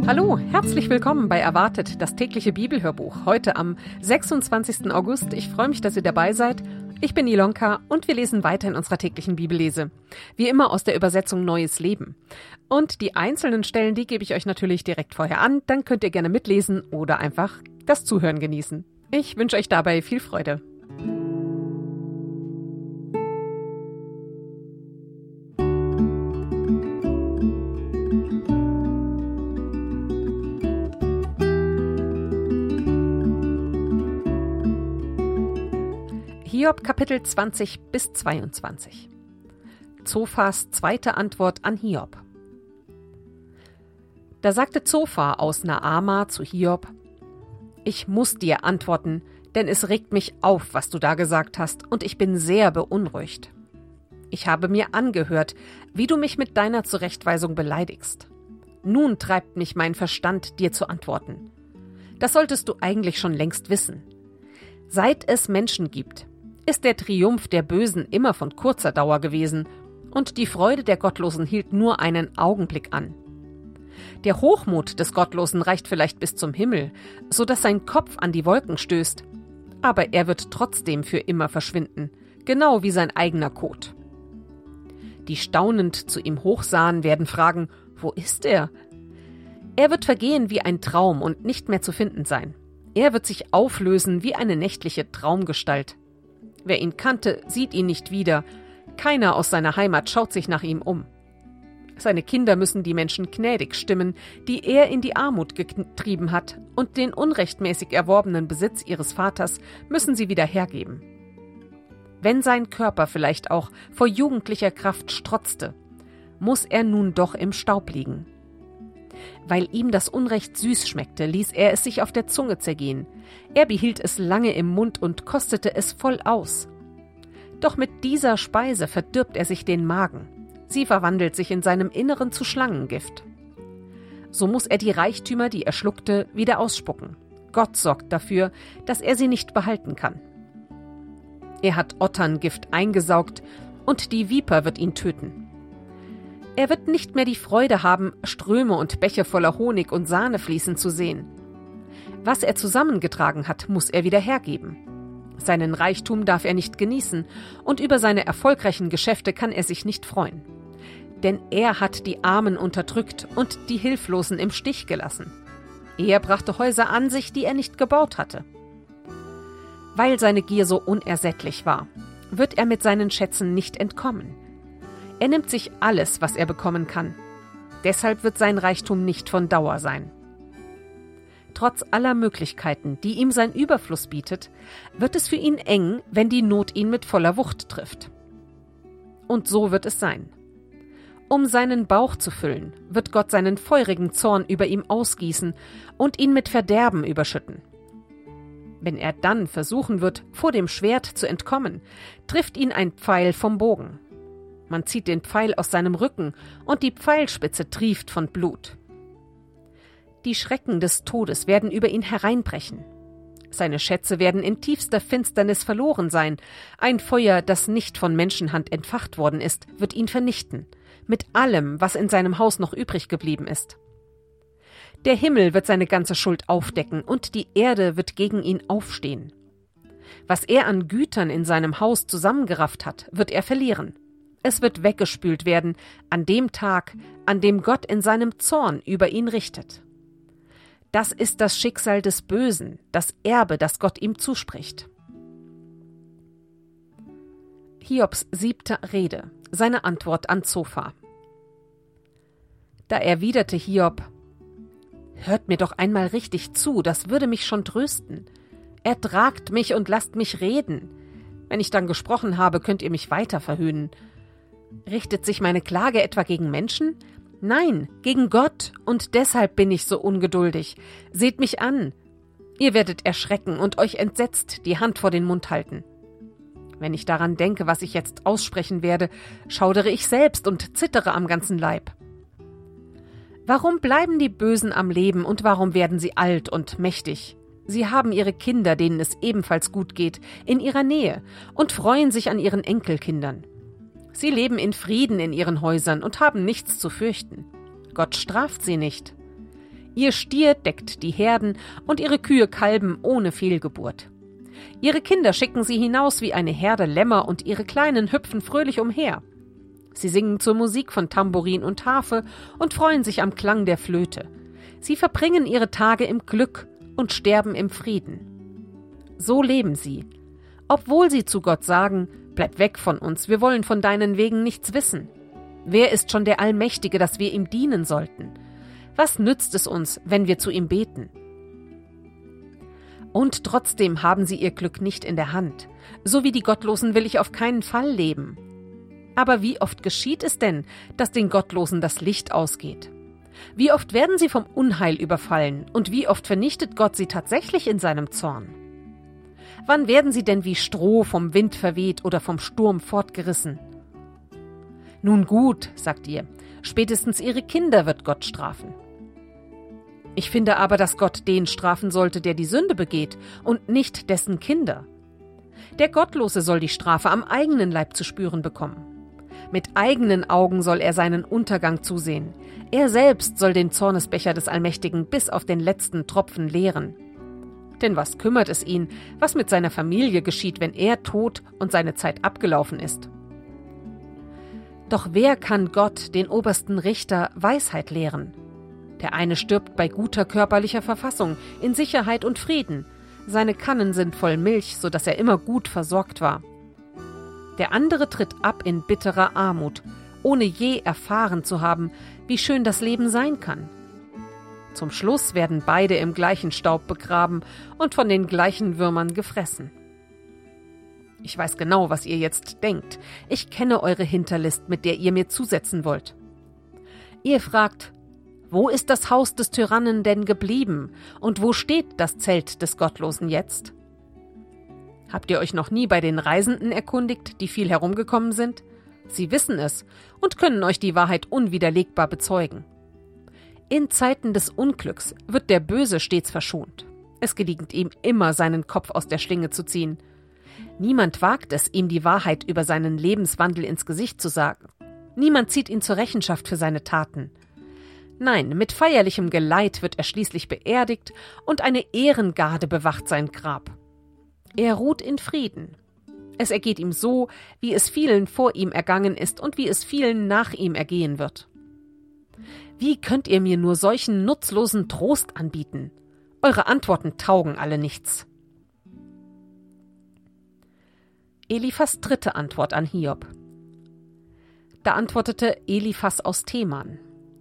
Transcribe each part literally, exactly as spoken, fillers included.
Hallo, herzlich willkommen bei Erwartet, das tägliche Bibelhörbuch. Heute am sechsundzwanzigsten August. Ich freue mich, dass ihr dabei seid. Ich bin Ilonka und wir lesen weiter in unserer täglichen Bibellese. Wie immer aus der Übersetzung Neues Leben. Und die einzelnen Stellen, die gebe ich euch natürlich direkt vorher an. Dann könnt ihr gerne mitlesen oder einfach das Zuhören genießen. Ich wünsche euch dabei viel Freude. Hiob Kapitel zwanzig bis zweiundzwanzig. Zophars zweite Antwort an Hiob. Da sagte Zophar aus Naama zu Hiob: Ich muss dir antworten, denn es regt mich auf, was du da gesagt hast, und ich bin sehr beunruhigt. Ich habe mir angehört, wie du mich mit deiner Zurechtweisung beleidigst. Nun treibt mich mein Verstand, dir zu antworten. Das solltest du eigentlich schon längst wissen. Seit es Menschen gibt, ist der Triumph der Bösen immer von kurzer Dauer gewesen, und die Freude der Gottlosen hielt nur einen Augenblick an. Der Hochmut des Gottlosen reicht vielleicht bis zum Himmel, so dass sein Kopf an die Wolken stößt, aber er wird trotzdem für immer verschwinden, genau wie sein eigener Kot. Die staunend zu ihm hochsahen, werden fragen: Wo ist er? Er wird vergehen wie ein Traum und nicht mehr zu finden sein. Er wird sich auflösen wie eine nächtliche Traumgestalt. Wer ihn kannte, sieht ihn nicht wieder. Keiner aus seiner Heimat schaut sich nach ihm um. Seine Kinder müssen die Menschen gnädig stimmen, die er in die Armut getrieben hat, und den unrechtmäßig erworbenen Besitz ihres Vaters müssen sie wieder hergeben. Wenn sein Körper vielleicht auch vor jugendlicher Kraft strotzte, muss er nun doch im Staub liegen. Weil ihm das Unrecht süß schmeckte, ließ er es sich auf der Zunge zergehen. Er behielt es lange im Mund und kostete es voll aus. Doch mit dieser Speise verdirbt er sich den Magen. Sie verwandelt sich in seinem Inneren zu Schlangengift. So muss er die Reichtümer, die er schluckte, wieder ausspucken. Gott sorgt dafür, dass er sie nicht behalten kann. Er hat Otterngift eingesaugt, und die Viper wird ihn töten. Er wird nicht mehr die Freude haben, Ströme und Bäche voller Honig und Sahne fließen zu sehen. Was er zusammengetragen hat, muss er wieder hergeben. Seinen Reichtum darf er nicht genießen, und über seine erfolgreichen Geschäfte kann er sich nicht freuen. Denn er hat die Armen unterdrückt und die Hilflosen im Stich gelassen. Er brachte Häuser an sich, die er nicht gebaut hatte. Weil seine Gier so unersättlich war, wird er mit seinen Schätzen nicht entkommen. Er nimmt sich alles, was er bekommen kann. Deshalb wird sein Reichtum nicht von Dauer sein. Trotz aller Möglichkeiten, die ihm sein Überfluss bietet, wird es für ihn eng, wenn die Not ihn mit voller Wucht trifft. Und so wird es sein. Um seinen Bauch zu füllen, wird Gott seinen feurigen Zorn über ihm ausgießen und ihn mit Verderben überschütten. Wenn er dann versuchen wird, vor dem Schwert zu entkommen, trifft ihn ein Pfeil vom Bogen. Man zieht den Pfeil aus seinem Rücken, und die Pfeilspitze trieft von Blut. Die Schrecken des Todes werden über ihn hereinbrechen. Seine Schätze werden in tiefster Finsternis verloren sein. Ein Feuer, das nicht von Menschenhand entfacht worden ist, wird ihn vernichten, mit allem, was in seinem Haus noch übrig geblieben ist. Der Himmel wird seine ganze Schuld aufdecken, und die Erde wird gegen ihn aufstehen. Was er an Gütern in seinem Haus zusammengerafft hat, wird er verlieren. Es wird weggespült werden an dem Tag, an dem Gott in seinem Zorn über ihn richtet. Das ist das Schicksal des Bösen, das Erbe, das Gott ihm zuspricht. Hiobs siebte Rede, seine Antwort an Zophar. Da erwiderte Hiob: Hört mir doch einmal richtig zu, das würde mich schon trösten. Ertragt mich und lasst mich reden. Wenn ich dann gesprochen habe, könnt ihr mich weiter verhöhnen. Richtet sich meine Klage etwa gegen Menschen? Nein, gegen Gott, und deshalb bin ich so ungeduldig. Seht mich an. Ihr werdet erschrecken und euch entsetzt die Hand vor den Mund halten. Wenn ich daran denke, was ich jetzt aussprechen werde, schaudere ich selbst und zittere am ganzen Leib. Warum bleiben die Bösen am Leben und warum werden sie alt und mächtig? Sie haben ihre Kinder, denen es ebenfalls gut geht, in ihrer Nähe und freuen sich an ihren Enkelkindern. Sie leben in Frieden in ihren Häusern und haben nichts zu fürchten. Gott straft sie nicht. Ihr Stier deckt die Herden und ihre Kühe kalben ohne Fehlgeburt. Ihre Kinder schicken sie hinaus wie eine Herde Lämmer und ihre Kleinen hüpfen fröhlich umher. Sie singen zur Musik von Tambourin und Harfe und freuen sich am Klang der Flöte. Sie verbringen ihre Tage im Glück und sterben im Frieden. So leben sie, obwohl sie zu Gott sagen: Bleib weg von uns, wir wollen von deinen Wegen nichts wissen. Wer ist schon der Allmächtige, dass wir ihm dienen sollten? Was nützt es uns, wenn wir zu ihm beten? Und trotzdem haben sie ihr Glück nicht in der Hand. So wie die Gottlosen will ich auf keinen Fall leben. Aber wie oft geschieht es denn, dass den Gottlosen das Licht ausgeht? Wie oft werden sie vom Unheil überfallen und wie oft vernichtet Gott sie tatsächlich in seinem Zorn? Wann werden sie denn wie Stroh vom Wind verweht oder vom Sturm fortgerissen? Nun gut, sagt ihr, spätestens ihre Kinder wird Gott strafen. Ich finde aber, dass Gott den strafen sollte, der die Sünde begeht, und nicht dessen Kinder. Der Gottlose soll die Strafe am eigenen Leib zu spüren bekommen. Mit eigenen Augen soll er seinen Untergang zusehen. Er selbst soll den Zornesbecher des Allmächtigen bis auf den letzten Tropfen leeren. Denn was kümmert es ihn, was mit seiner Familie geschieht, wenn er tot und seine Zeit abgelaufen ist? Doch wer kann Gott, den obersten Richter, Weisheit lehren? Der eine stirbt bei guter körperlicher Verfassung, in Sicherheit und Frieden. Seine Kannen sind voll Milch, so dass er immer gut versorgt war. Der andere tritt ab in bitterer Armut, ohne je erfahren zu haben, wie schön das Leben sein kann. Zum Schluss werden beide im gleichen Staub begraben und von den gleichen Würmern gefressen. Ich weiß genau, was ihr jetzt denkt. Ich kenne eure Hinterlist, mit der ihr mir zusetzen wollt. Ihr fragt: Wo ist das Haus des Tyrannen denn geblieben und wo steht das Zelt des Gottlosen jetzt? Habt ihr euch noch nie bei den Reisenden erkundigt, die viel herumgekommen sind? Sie wissen es und können euch die Wahrheit unwiderlegbar bezeugen. In Zeiten des Unglücks wird der Böse stets verschont. Es gelingt ihm immer, seinen Kopf aus der Schlinge zu ziehen. Niemand wagt es, ihm die Wahrheit über seinen Lebenswandel ins Gesicht zu sagen. Niemand zieht ihn zur Rechenschaft für seine Taten. Nein, mit feierlichem Geleit wird er schließlich beerdigt und eine Ehrengarde bewacht sein Grab. Er ruht in Frieden. Es ergeht ihm so, wie es vielen vor ihm ergangen ist und wie es vielen nach ihm ergehen wird. Wie könnt ihr mir nur solchen nutzlosen Trost anbieten? Eure Antworten taugen alle nichts. Eliphas dritte Antwort an Hiob. Da antwortete Eliphas aus Teman: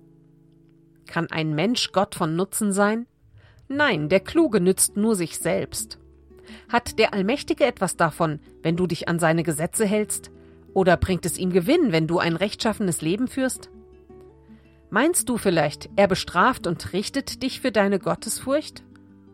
Kann ein Mensch Gott von Nutzen sein? Nein, der Kluge nützt nur sich selbst. Hat der Allmächtige etwas davon, wenn du dich an seine Gesetze hältst? Oder bringt es ihm Gewinn, wenn du ein rechtschaffenes Leben führst? Meinst du vielleicht, er bestraft und richtet dich für deine Gottesfurcht?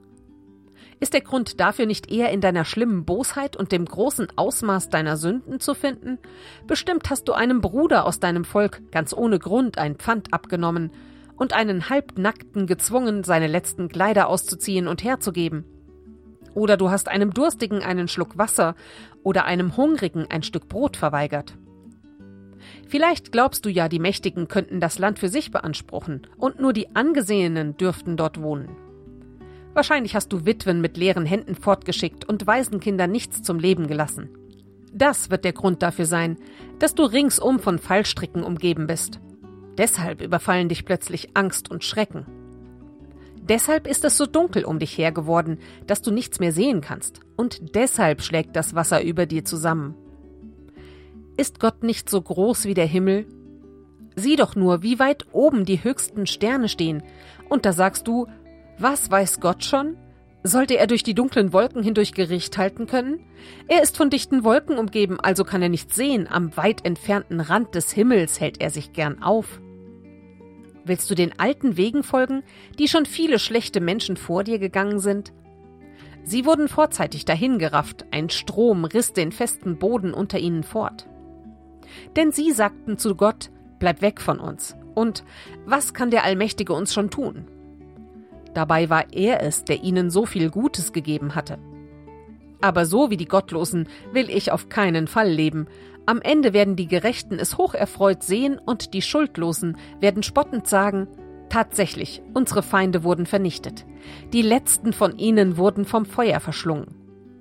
Ist der Grund dafür nicht eher in deiner schlimmen Bosheit und dem großen Ausmaß deiner Sünden zu finden? Bestimmt hast du einem Bruder aus deinem Volk ganz ohne Grund ein Pfand abgenommen und einen Halbnackten gezwungen, seine letzten Kleider auszuziehen und herzugeben. Oder du hast einem Durstigen einen Schluck Wasser oder einem Hungrigen ein Stück Brot verweigert. Vielleicht glaubst du ja, die Mächtigen könnten das Land für sich beanspruchen und nur die Angesehenen dürften dort wohnen. Wahrscheinlich hast du Witwen mit leeren Händen fortgeschickt und Waisenkinder nichts zum Leben gelassen. Das wird der Grund dafür sein, dass du ringsum von Fallstricken umgeben bist. Deshalb überfallen dich plötzlich Angst und Schrecken. Deshalb ist es so dunkel um dich her geworden, dass du nichts mehr sehen kannst. Und deshalb schlägt das Wasser über dir zusammen. Ist Gott nicht so groß wie der Himmel? Sieh doch nur, wie weit oben die höchsten Sterne stehen. Und da sagst du: Was weiß Gott schon? Sollte er durch die dunklen Wolken hindurch Gericht halten können? Er ist von dichten Wolken umgeben, also kann er nichts sehen. Am weit entfernten Rand des Himmels hält er sich gern auf. Willst du den alten Wegen folgen, die schon viele schlechte Menschen vor dir gegangen sind? Sie wurden vorzeitig dahingerafft, ein Strom riss den festen Boden unter ihnen fort. Denn sie sagten zu Gott: Bleib weg von uns. Und was kann der Allmächtige uns schon tun? Dabei war er es, der ihnen so viel Gutes gegeben hatte. Aber so wie die Gottlosen will ich auf keinen Fall leben. Am Ende werden die Gerechten es hocherfreut sehen und die Schuldlosen werden spottend sagen: Tatsächlich, unsere Feinde wurden vernichtet. Die letzten von ihnen wurden vom Feuer verschlungen.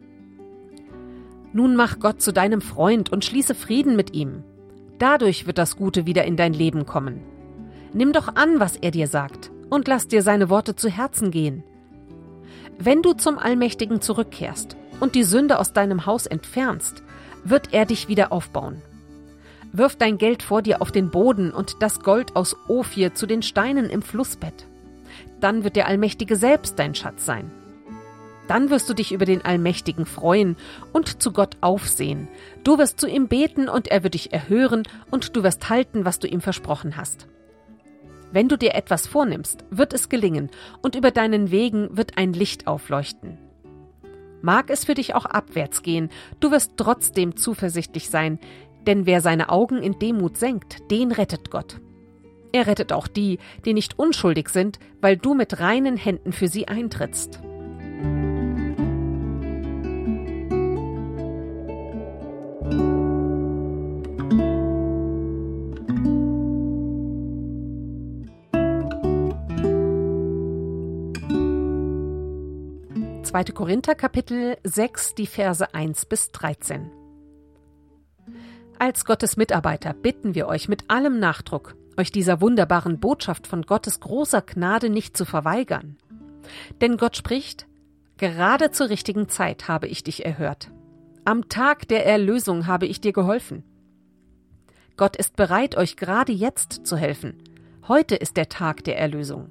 Nun mach Gott zu deinem Freund und schließe Frieden mit ihm. Dadurch wird das Gute wieder in dein Leben kommen. Nimm doch an, was er dir sagt, und lass dir seine Worte zu Herzen gehen. Wenn du zum Allmächtigen zurückkehrst und die Sünde aus deinem Haus entfernst, wird er dich wieder aufbauen. Wirf dein Geld vor dir auf den Boden und das Gold aus Ophir zu den Steinen im Flussbett. Dann wird der Allmächtige selbst dein Schatz sein. Dann wirst du dich über den Allmächtigen freuen und zu Gott aufsehen. Du wirst zu ihm beten und er wird dich erhören und du wirst halten, was du ihm versprochen hast. Wenn du dir etwas vornimmst, wird es gelingen und über deinen Wegen wird ein Licht aufleuchten. Mag es für dich auch abwärts gehen, du wirst trotzdem zuversichtlich sein, denn wer seine Augen in Demut senkt, den rettet Gott. Er rettet auch die, die nicht unschuldig sind, weil du mit reinen Händen für sie eintrittst. zweiter Korinther, Kapitel sechs, die Verse eins bis dreizehn. Als Gottes Mitarbeiter bitten wir euch mit allem Nachdruck, euch dieser wunderbaren Botschaft von Gottes großer Gnade nicht zu verweigern. Denn Gott spricht: Gerade zur richtigen Zeit habe ich dich erhört. Am Tag der Erlösung habe ich dir geholfen. Gott ist bereit, euch gerade jetzt zu helfen. Heute ist der Tag der Erlösung.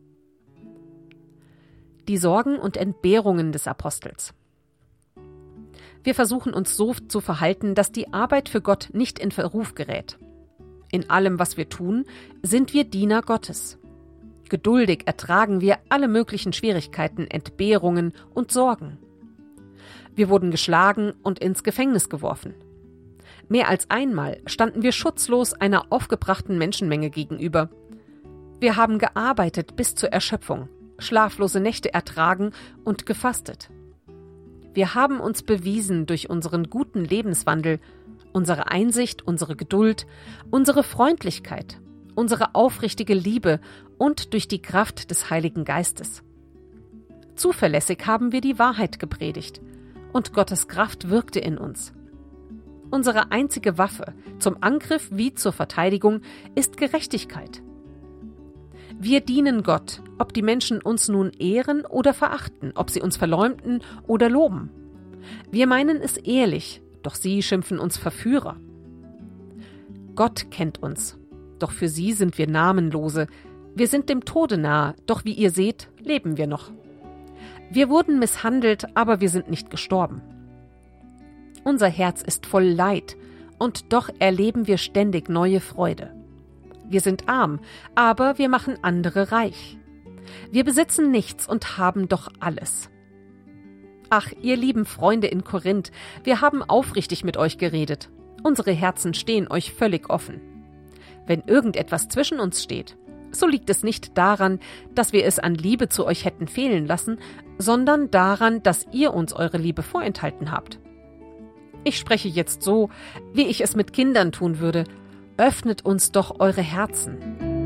Die Sorgen und Entbehrungen des Apostels. Wir versuchen uns so zu verhalten, dass die Arbeit für Gott nicht in Verruf gerät. In allem, was wir tun, sind wir Diener Gottes. Geduldig ertragen wir alle möglichen Schwierigkeiten, Entbehrungen und Sorgen. Wir wurden geschlagen und ins Gefängnis geworfen. Mehr als einmal standen wir schutzlos einer aufgebrachten Menschenmenge gegenüber. Wir haben gearbeitet bis zur Erschöpfung, schlaflose Nächte ertragen und gefastet. Wir haben uns bewiesen durch unseren guten Lebenswandel, unsere Einsicht, unsere Geduld, unsere Freundlichkeit, unsere aufrichtige Liebe und durch die Kraft des Heiligen Geistes. Zuverlässig haben wir die Wahrheit gepredigt und Gottes Kraft wirkte in uns. Unsere einzige Waffe zum Angriff wie zur Verteidigung ist Gerechtigkeit. Wir dienen Gott, ob die Menschen uns nun ehren oder verachten, ob sie uns verleumden oder loben. Wir meinen es ehrlich, doch sie schimpfen uns Verführer. Gott kennt uns, doch für sie sind wir Namenlose. Wir sind dem Tode nahe, doch wie ihr seht, leben wir noch. Wir wurden misshandelt, aber wir sind nicht gestorben. Unser Herz ist voll Leid, und doch erleben wir ständig neue Freude. Wir sind arm, aber wir machen andere reich. Wir besitzen nichts und haben doch alles. Ach, ihr lieben Freunde in Korinth, wir haben aufrichtig mit euch geredet. Unsere Herzen stehen euch völlig offen. Wenn irgendetwas zwischen uns steht, so liegt es nicht daran, dass wir es an Liebe zu euch hätten fehlen lassen, sondern daran, dass ihr uns eure Liebe vorenthalten habt. Ich spreche jetzt so, wie ich es mit Kindern tun würde. Öffnet uns doch eure Herzen.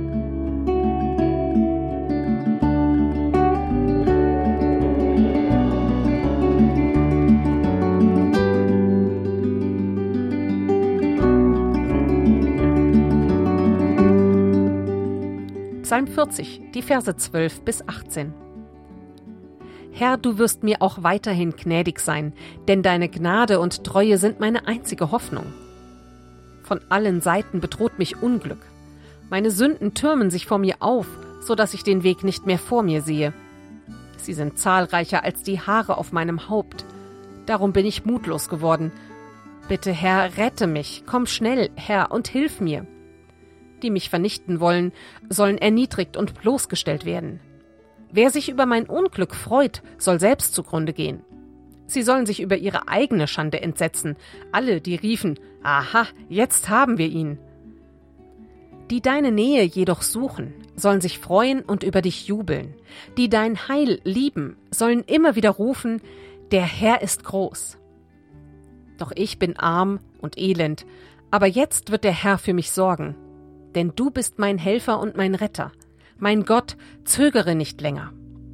Psalm vierzig, die Verse zwölf bis achtzehn. Herr, du wirst mir auch weiterhin gnädig sein, denn deine Gnade und Treue sind meine einzige Hoffnung. Von allen Seiten bedroht mich Unglück. Meine Sünden türmen sich vor mir auf, so dass ich den Weg nicht mehr vor mir sehe. Sie sind zahlreicher als die Haare auf meinem Haupt. Darum bin ich mutlos geworden. Bitte, Herr, rette mich. Komm schnell, Herr, und hilf mir. Die mich vernichten wollen, sollen erniedrigt und bloßgestellt werden. Wer sich über mein Unglück freut, soll selbst zugrunde gehen. Sie sollen sich über ihre eigene Schande entsetzen. Alle, die riefen, aha, jetzt haben wir ihn. Die deine Nähe jedoch suchen, sollen sich freuen und über dich jubeln. Die dein Heil lieben, sollen immer wieder rufen, der Herr ist groß. Doch ich bin arm und elend, aber jetzt wird der Herr für mich sorgen. Denn du bist mein Helfer und mein Retter. Mein Gott, zögere nicht länger.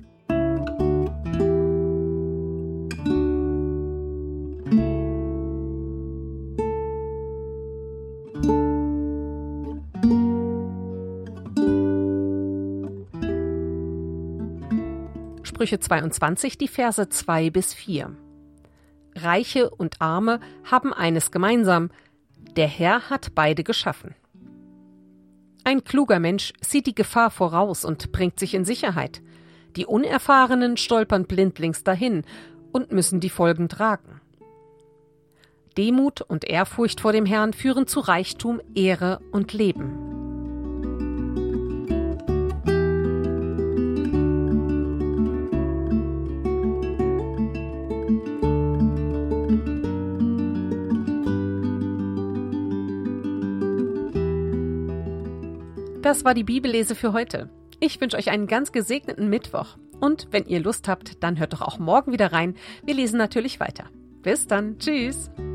Sprüche zweiundzwanzig, die Verse zwei bis vier. Reiche und Arme haben eines gemeinsam: Der Herr hat beide geschaffen. Ein kluger Mensch sieht die Gefahr voraus und bringt sich in Sicherheit. Die Unerfahrenen stolpern blindlings dahin und müssen die Folgen tragen. Demut und Ehrfurcht vor dem Herrn führen zu Reichtum, Ehre und Leben. Das war die Bibellese für heute. Ich wünsche euch einen ganz gesegneten Mittwoch. Und wenn ihr Lust habt, dann hört doch auch morgen wieder rein. Wir lesen natürlich weiter. Bis dann. Tschüss.